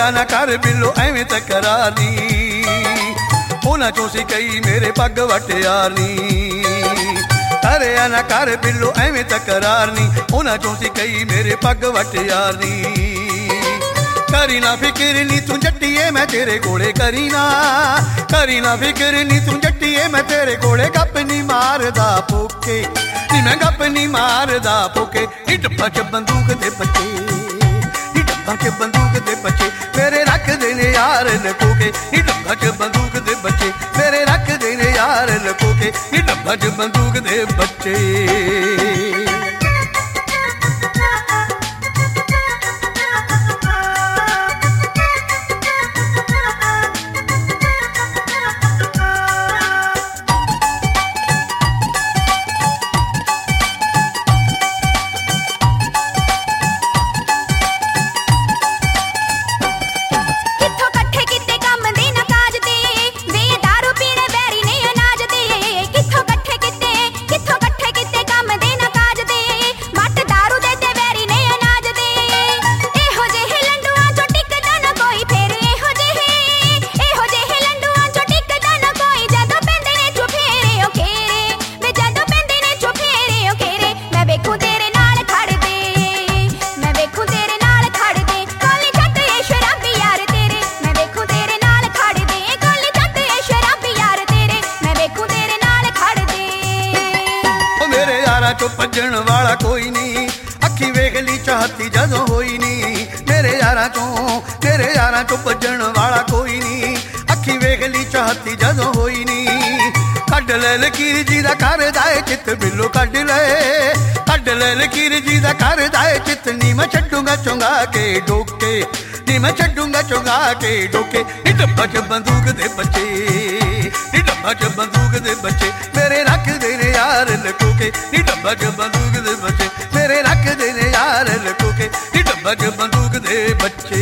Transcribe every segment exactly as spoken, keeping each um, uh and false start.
ਕਰਿਆ ਨਾ ਕਰ ਬਿੱਲੋ ਐਵੇਂ ਤਕਰਾਰ ਨੀ, ਉਹਨਾਂ ਚੋਂ ਸੀ ਕਈ ਮੇਰੇ ਪੱਗ ਵਟਿਆਰ ਨੀ। ਕਰਿਆ ਨਾ ਕਰ ਬਿੱਲੋ ਐਵੇਂ ਤਕਰਾਰ ਨੀ, ਉਹਨਾਂ ਚੋਂ ਸੀ ਕਈ ਮੇਰੇ ਪੱਗ ਵਟਿਆਰ ਨੀ। ਕਰੀ ਨਾ ਫਿਕਰ ਨੀ ਤੂੰ ਜੱਟੀਏ ਮੈਂ ਤੇਰੇ ਕੋਲੇ, ਕਰੀ ਨਾ ਕਰੀ ਨਾ ਫਿਕਰ ਨੀ ਤੂੰ ਜੱਟੀਏ ਮੈਂ ਤੇਰੇ ਕੋਲੇ। ਗੱਪ ਨੀ ਮਾਰਦਾ ਪੋਕੇ ਨੀ ਮੈਂ ਗੱਪ ਨੀ ਮਾਰਦਾ ਪੋਕੇ। ਨੀ ਡੱਬਾ ਚ ਬੰਦੂਕ ਦੇ ਬੱਚੇ, ਨੀ ਡੱਬਾ ਚ ਬੰਦੂਕ ਦੇ ਬੱਚੇ ਮੇਰੇ ਰੱਖਦੇ ਨੇ ਯਾਰ ਲੁਕੋ ਕੇ। ਨੀ ਡੱਬਾ ਚ ਬੰਦੂਕ ਦੇ ਬੱਚੇ ਮੇਰੇ ਰੱਖਦੇ ਨੇ ਯਾਰ ਲੁਕੋ ਕੇ। ਨੀ ਡੱਬਾ ਚ ਬੰਦੂਕ ਦੇ ਬੱਚੇ। चो भजन वाला कोई नी, अखी वेख ली चाहती जदों होई नी। मेरे यारां चो मेरे यारां चो भजन वाला कोई नी, अखी वेख ली चाहती जदों होई नी। कड ले लकीर जी दा कर दाए चित बिल्लो, कड ले कड ले लकीर जी दा कर दाए चित। नी मैं छड्डूंगा चुंगा के डोके, नी मैं छड्डूंगा चुंगा के डोके। नी डब्बा च बंदूक दे बच्चे, नी डब्बा च बंदूक दे बच्चे मेरे रखदे ने यार लुको के। नी डब्बा च बंदूक दे बच्चे मेरे रखदे ने यार लुको के। नी डब्बा च बंदूक दे बच्चे।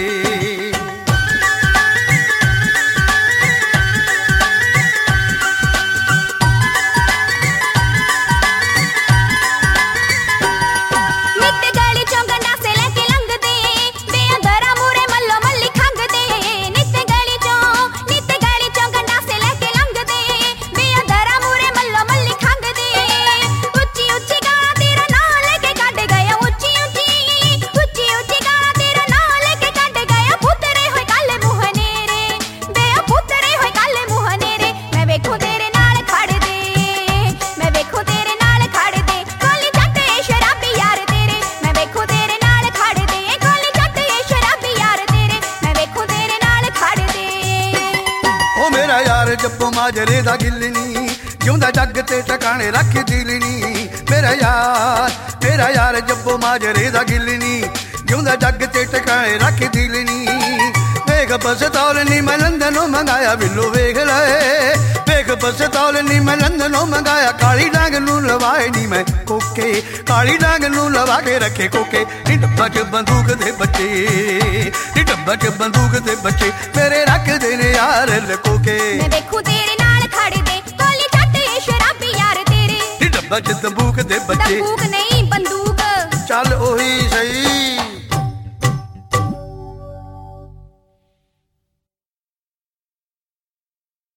जब्बो माजरे दा गिल नी, जिउंदा जग ते टकाने रख दिल नी। मेरा यार मेरा यार जब्बो माजरे दा गिल नी, जिउंदा जग ते टकाने रख दिल नी। वेख बस तौल नी मैं लंदनों मंगाया बिल्लो, वेख ले वेख बस तौल नी मैं लंदनों मंगाया। काली डांग नूं लवाए नी मैं कोके, काली डांग नूं लवा के रखे कोके। नी डब्बा च बंदूक दे बच्चे, नी डब्बा च बंदूक दे बच्चे मेरे रखदे ने यार लुको के। मैं देखूं तेरे नाल खड़दे कोली जट शराबी यार तेरे। नी डब्बा च तंबूक दे बच्चे, तंबूक नहीं बंदूक। चल ओही